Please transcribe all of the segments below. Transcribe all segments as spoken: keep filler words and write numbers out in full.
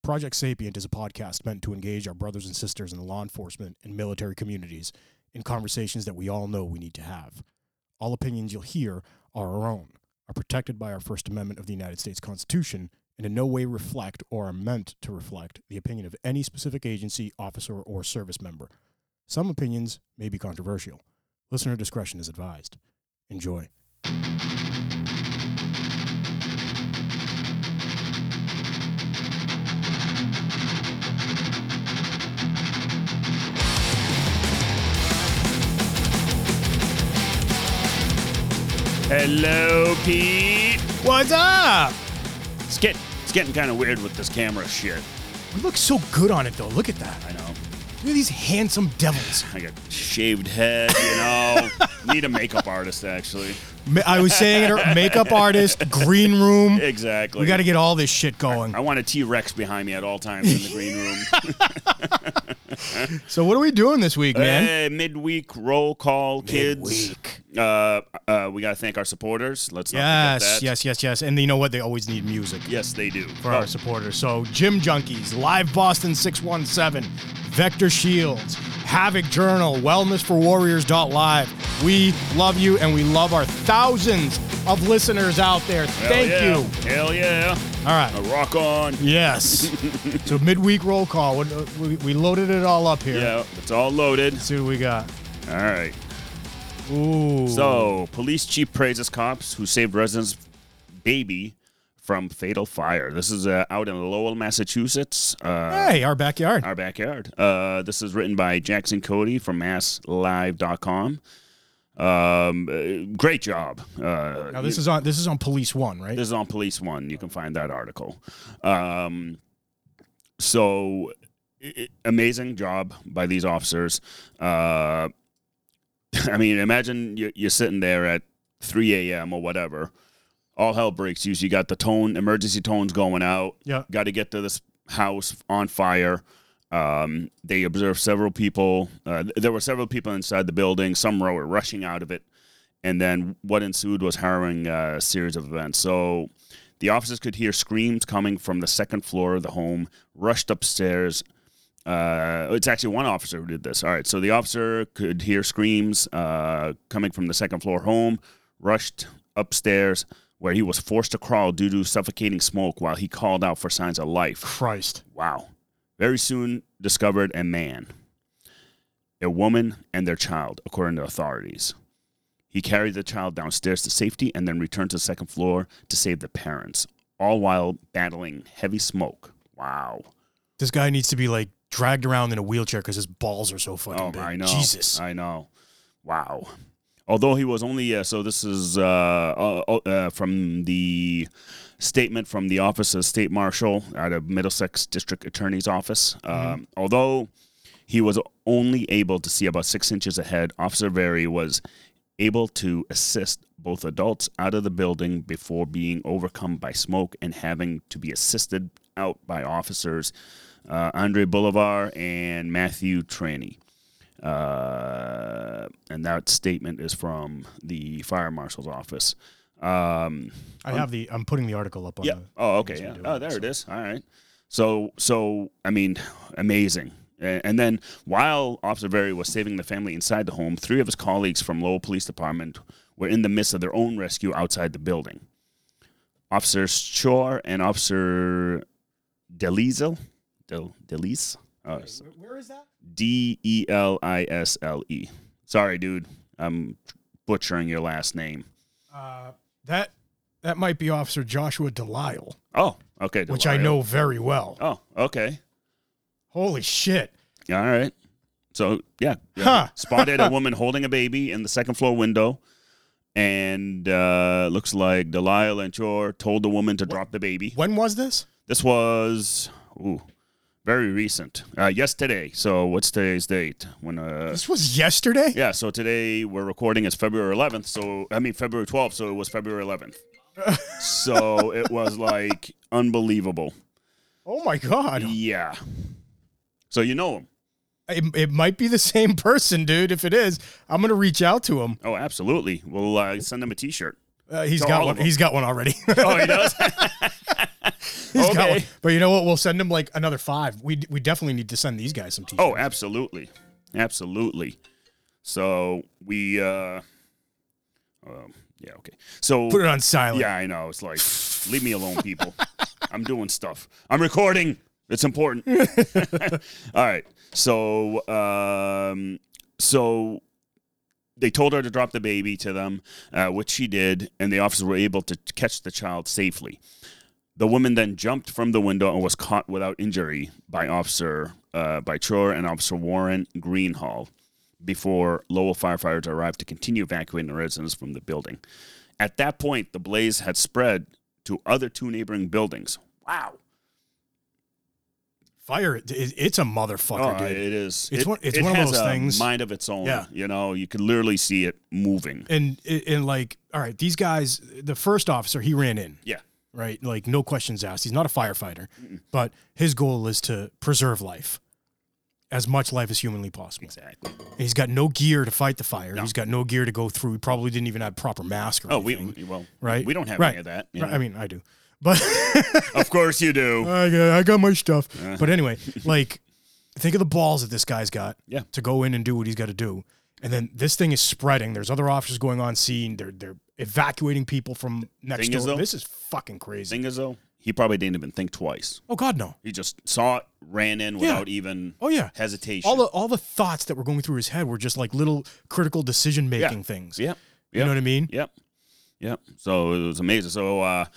Project Sapient is a podcast meant to engage our brothers and sisters in the law enforcement and military communities in conversations that we all know we need to have. All opinions you'll hear are our own, are protected by our First Amendment of the United States Constitution, and in no way reflect or are meant to reflect the opinion of any specific agency, officer, or service member. Some opinions may be controversial. Listener discretion is advised. Enjoy. Hello, Pete. What's up? It's, get, it's getting kind of weird with this camera shit. We look so good on it, though. Look at that. I know. Look at these handsome devils. I got shaved head, you know. Need a makeup artist, actually. Ma- I was saying it, makeup artist, green room. Exactly. We got to get all this shit going. I, I want a T-Rex behind me at all times in the green room. So what are we doing this week, man? Hey, midweek roll call, kids. Midweek. Uh, uh, we got to thank our supporters. Let's not Yes, forget that. yes, yes, yes. And you know what? They always need music Yes, they do. for Oh, our supporters. So Gym Junkies, Live Boston six one seven, Vector Shields, Havoc Journal, Wellness for Warriors dot live. We love you, and we love our thousands of listeners out there. hell Thank yeah. you. Hell yeah. All right. A rock on. Yes. So midweek roll call. What- We, we loaded it all up here. Yeah, it's all loaded. Let's see what we got. All right. Ooh. So, police chief praises cops who saved residents' baby from fatal fire. This is uh, out in Lowell, Massachusetts. Uh, Hey, our backyard. Our backyard. Uh, this is written by Jackson Cody from mass live dot com. Um, uh, great job. Uh, Now this is on this is on Police One, right? This is on Police One. You can find that article. Um, so, i- amazing job by these officers. Uh, I mean, imagine you're, you're sitting there at three a.m. or whatever. All hell breaks loose. You got the tone, emergency tones going out. Yeah. Got to get to this house on fire. Um, they observed several people. Uh, there were several people inside the building. Some were rushing out of it. And then what ensued was harrowing uh, series of events. So the officers could hear screams coming from the second floor of the home, rushed upstairs. Uh, it's actually one officer who did this. All right, so the officer could hear screams uh, coming from the second floor home, rushed upstairs, where he was forced to crawl due to suffocating smoke while he called out for signs of life. Christ. Wow. Very soon discovered a man, a woman, and their child, according to authorities. He carried the child downstairs to safety and then returned to the second floor to save the parents, all while battling heavy smoke. Wow. This guy needs to be like dragged around in a wheelchair because his balls are so fucking Oh, big. I know. Jesus. I know. Wow. Although he was only, uh, so this is uh, uh, uh, from the statement from the Office of State Marshal out of Middlesex District Attorney's Office. Mm-hmm. Um, although he was only able to see about six inches ahead, Officer Very was able to assist both adults out of the building before being overcome by smoke and having to be assisted out by officers uh, Andre Bolivar and Matthew Traney. Uh, and that statement is from the fire marshal's office. Um, I have the. I'm putting the article up on yeah. the. Oh, okay. as we Yeah. do Oh, it, there so. it is. All right. So, so I mean, amazing. And, and then while Officer Very was saving the family inside the home, three of his colleagues from Lowell Police Department were in the midst of their own rescue outside the building. Officers Shore and Officer Delisle, Del Delisle. Oh, Where is that? D E L I S L E. Sorry, dude. I'm butchering your last name. Uh, that that might be Officer Joshua Delisle, Oh, okay. which I Delisle. know very well. Oh, okay. Holy shit. All right. So, yeah. yeah. Huh. Spotted a woman holding a baby in the second floor window. And uh, looks like Delisle and Shore told the woman to drop the baby. When was this? This was, ooh, very recent. Uh, yesterday. So, what's today's date? When? Uh, This was yesterday? Yeah, so today we're recording is February eleventh, so, I mean, February twelfth, so it was February eleventh. So it was, like, unbelievable. Oh, my God. Yeah. So you know him. It, it might be the same person, dude. If it is, I'm going to reach out to him. Oh, absolutely. We'll uh, send him a T-shirt. Uh, he's To got all one. of them. He's got one already. Oh, he does? He's got Okay. one. But you know what? We'll send him like another five. We we definitely need to send these guys some t-shirts. Oh, absolutely. Absolutely. So we, uh, um, yeah, okay. So Put it on silent. yeah, I know. It's like, leave me alone, people. I'm doing stuff. I'm recording. It's important. All right. So, um, so they told her to drop the baby to them, uh, which she did, and the officers were able to catch the child safely. The woman then jumped from the window and was caught without injury by Officer uh, by Troyer and Officer Warren Greenhall before Lowell firefighters arrived to continue evacuating the residents from the building. At that point, the blaze had spread to other two neighboring buildings. Wow. Fire, it, it's a motherfucker, Oh, dude. it is. It's it, one- it's it one of has those a things- mind of its own. Yeah. You know, you could literally see it moving. And, and like, all right, these guys, the first officer, he ran in. Yeah. Right? Like, no questions asked. He's not a firefighter, but his goal is to preserve life, as much life as humanly possible. Exactly. And he's got no gear to fight the fire. No. He's got no gear to go through. He probably didn't even have proper mask or Oh, we anything. well, right? We don't have right. any of that. you Right. know. I mean, I do. But Of course you do. I, got, I got my stuff. Uh. But anyway, like, think of the balls that this guy's got Yeah. to go in and do what he's got to do. And then this thing is spreading. There's other officers going on scene. They're they're evacuating people from next Thing door. is, though- This is fucking crazy. Thing is, though, he probably didn't even think twice. Oh God, no. He just saw it, ran in without even Oh yeah. hesitation. All the all the thoughts that were going through his head were just like little critical decision making Yeah. things. Yep. You know what I mean? Yep. Yep. So it was amazing. So, uh,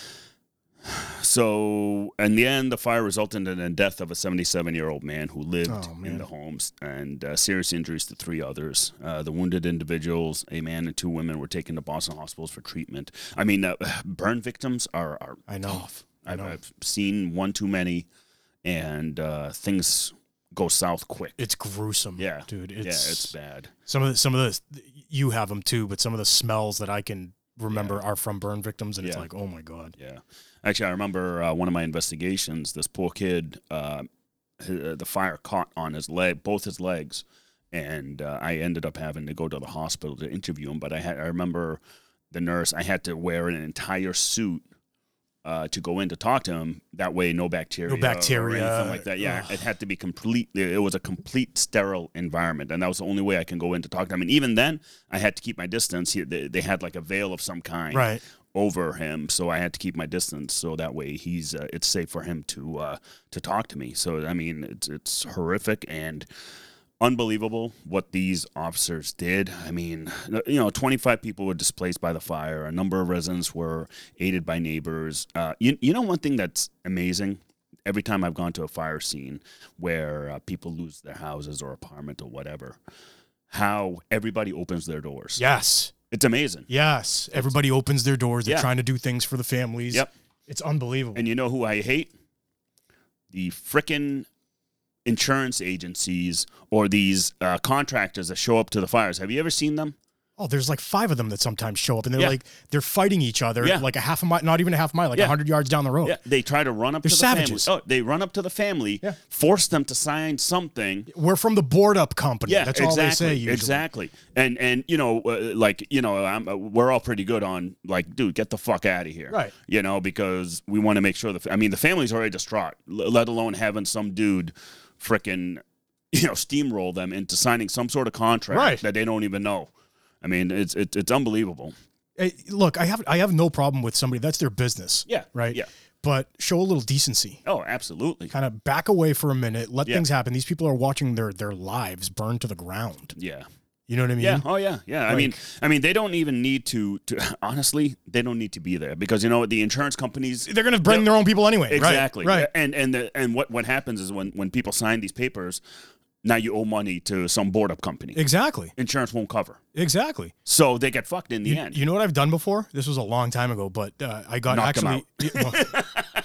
so in the end, the fire resulted in the death of a seventy-seven-year-old man who lived Oh, man. in the homes and uh, serious injuries to three others. Uh, the wounded individuals, a man and two women, were taken to Boston hospitals for treatment. I mean, uh, burn victims are, are I know. tough. I I've, know. I've seen one too many, and uh, things go south quick. It's gruesome. Yeah. Dude. It's, yeah, it's bad. some of the some of the you have them too, but some of the smells that I can remember are from burn victims, and it's Yeah. like, oh my God. Yeah. Actually, I remember uh, one of my investigations, this poor kid, uh, h- uh, the fire caught on his leg, both his legs, and uh, I ended up having to go to the hospital to interview him. But I had, I remember the nurse, I had to wear an entire suit uh, to go in to talk to him. That way, no bacteria, No bacteria. or anything like that. Yeah, Ugh. it had to be completely, it was a complete sterile environment, and that was the only way I can go in to talk to him. And even then, I had to keep my distance. He, they, they had like a veil of some kind Right. over him, so I had to keep my distance, so that way he's uh, it's safe for him to uh, to talk to me. So I mean, it's it's horrific and unbelievable what these officers did. I mean, you know, twenty-five people were displaced by the fire. A number of residents were aided by neighbors. Uh, you you know, one thing that's amazing. Every time I've gone to a fire scene where uh, people lose their houses or apartment or whatever, how everybody opens their doors. Yes. It's amazing. Yes. Everybody opens their doors. They're Yeah. trying to do things for the families. Yep. It's unbelievable. And you know who I hate? The frickin' insurance agencies or these uh, contractors that show up to the fires. Have you ever seen them? Oh, there's like five of them that sometimes show up, and they're Yeah. like they're fighting each other Yeah. like a half a mile, not even a half mile, like a Yeah. hundred yards down the road. Yeah, they try to run up They're to the savages. family. Oh, they run up to the family, Yeah. force them to sign something. We're from the board up company. Yeah, That's exactly, all they say usually. exactly. And and you know, uh, like you know, I'm, uh, we're all pretty good on like, dude, get the fuck out of here, Right. You know, because we want to make sure the. I mean, the family's already distraught, l- let alone having some dude, frickin', you know, steamroll them into signing some sort of contract Right. that they don't even know. I mean, it's it's it's unbelievable. Hey, look, I have I have no problem with somebody. That's their business. Yeah, Right. yeah. But show a little decency. Oh, absolutely. Kind of back away for a minute. Let Yeah. things happen. These people are watching their their lives burn to the ground. Yeah. You know what I mean? Yeah. Oh, yeah. Yeah. I Like- mean, I mean, they don't even need to. To honestly, they don't need to be there because you know what, the insurance companies. They're going to bring their own people anyway. Exactly. Right. Right. And and the, and what what happens is when when people sign these papers, now you owe money to some board up company. Exactly. Insurance won't cover, Exactly. so they get fucked in the You, end. you know what I've done before? This was a long time ago, but uh, I got Knock 'em actually. Yeah, well,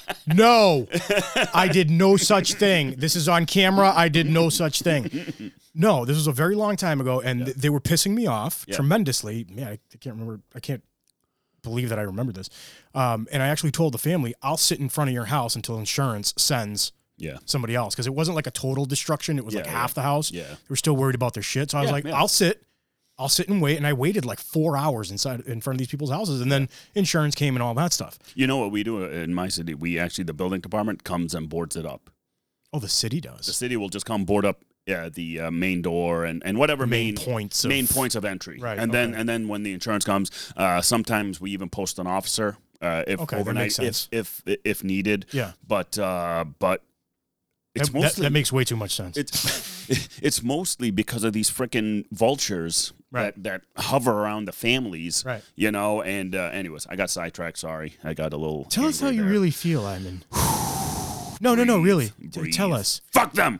no, I did no such thing. This is on camera. I did no such thing. No, this was a very long time ago, and th- they were pissing me off Yeah. tremendously. Man, I, I can't remember. I can't believe that I remember this. Um, and I actually told the family, "I'll sit in front of your house until insurance sends yeah. somebody else," because it wasn't like a total destruction. It was like Yeah, half yeah. the house. Yeah. They were still worried about their shit. So I was Yeah, like, yeah. "I'll sit. I'll sit and wait. And I waited like four hours inside in front of these people's houses. And then insurance came and all that stuff. You know what we do in my city? We actually, the building department comes and boards it up. Oh, the city does. The city will just come board up yeah, the uh, main door and, and whatever main, main points of, main points of entry. Right. And okay. then and then when the insurance comes, uh, sometimes we even post an officer uh, if okay, overnight if, if if needed. Yeah. But uh, but it's that, mostly that, that makes way too much sense. It's it's mostly because of these freaking vultures right. that, that hover around the families. Right. You know. And uh, anyways, I got sidetracked. Sorry, I got a little. Tell us how you there. really feel, Iman. No, no, no, really. Breathe. Tell us. Fuck them.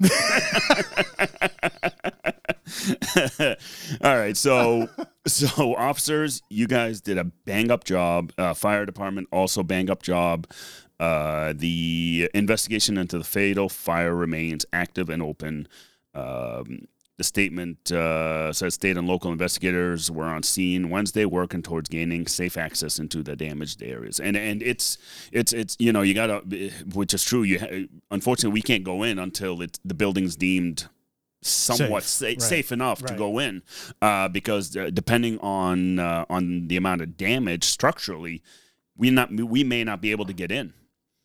All right, so so officers, you guys did a bang up job. Uh, fire department also bang up job. Uh, the investigation into the fatal fire remains active and open. Um, the statement uh, says state and local investigators were on scene Wednesday, working towards gaining safe access into the damaged areas. And and it's it's it's you know you gotta, which is true. You unfortunately we can't go in until it's the building's deemed somewhat safe, sa- right. safe enough right. to go in, uh, because uh, depending on uh, on the amount of damage structurally, we not we may not be able to get in.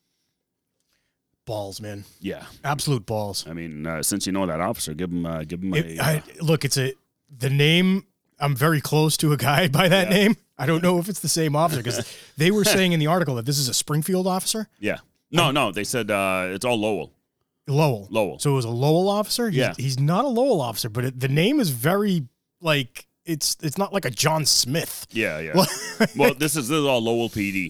Balls, man. Yeah, absolute balls. I mean, uh, since you know that officer, give him uh, give him a. It, I, uh, look, it's a the name. I'm very close to a guy by that Yeah. name. I don't know if it's the same officer because they were saying in the article that this is a Springfield officer. yeah. No, no, they said uh, it's all Lowell. Lowell. Lowell. So it was a Lowell officer. He's, Yeah. He's not a Lowell officer, but it, the name is very like it's it's not like a John Smith. Yeah, yeah. Well, this is this is all Lowell P D.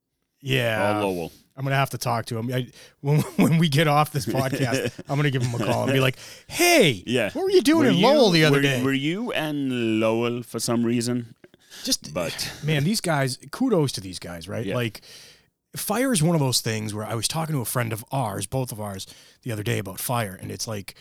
Yeah. All Lowell. I'm gonna have to talk to him. I, when when we get off this podcast, I'm gonna give him a call and be like, "Hey, Yeah. what were you doing Were in you- Lowell the other were, day?" Were you and Lowell for some reason? Just, But man, these guys. Kudos to these guys, right? Yeah. Like, fire is one of those things where I was talking to a friend of ours, both of ours, the other day about fire, and it's like,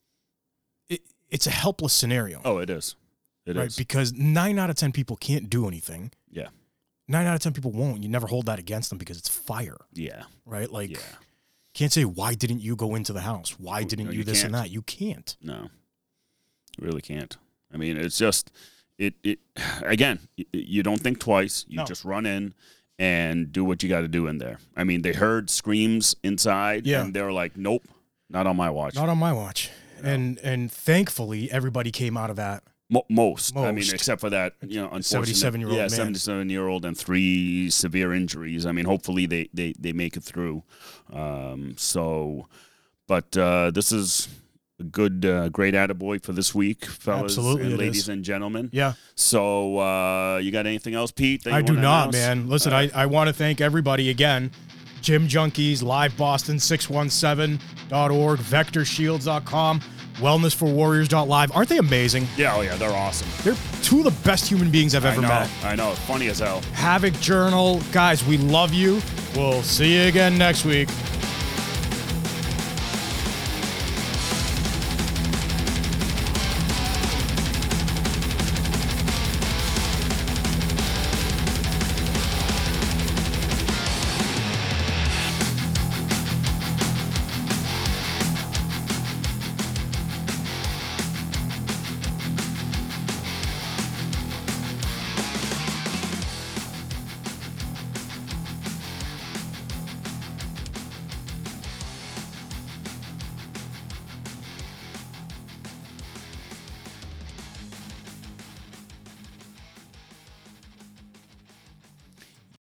it, it's a helpless scenario, oh, it is. It is. right? Because nine out of ten people can't do anything. Yeah. Nine out of ten people won't. You never hold that against them because it's fire, Yeah. right? Like, Yeah. can't say, why didn't you go into the house? Why didn't no, you, you this can't. and that? You can't. No. You really can't. I mean, it's just it. It again. y- You don't think twice. You No. just run in and do what you got to do in there. I mean, they heard screams inside, Yeah. and they were like, "Nope, not on my watch." Not on my watch. And and thankfully, everybody came out of that. Mo- most. I mean, Most. except for that, you know, unfortunate seventy-seven-year-old yeah, man. seventy-seven-year-old and three severe injuries. I mean, hopefully they they, they make it through. Um, so, but uh, this is a good, uh, great attaboy for this week, fellas Absolutely and it ladies is. and gentlemen. Yeah. So, uh, you got anything else, Pete? that you I do wanna not, announce? man. Listen, All right. I, I want to thank everybody again. Gym Junkies, Live Boston six one seven dot org, Vector Shields dot com, Wellness for Warriors dot live. Aren't they amazing? Yeah, oh yeah, they're awesome. They're two of the best human beings I've I ever know, met. I know. Funny as hell. Havoc Journal. Guys, we love you. We'll see you again next week.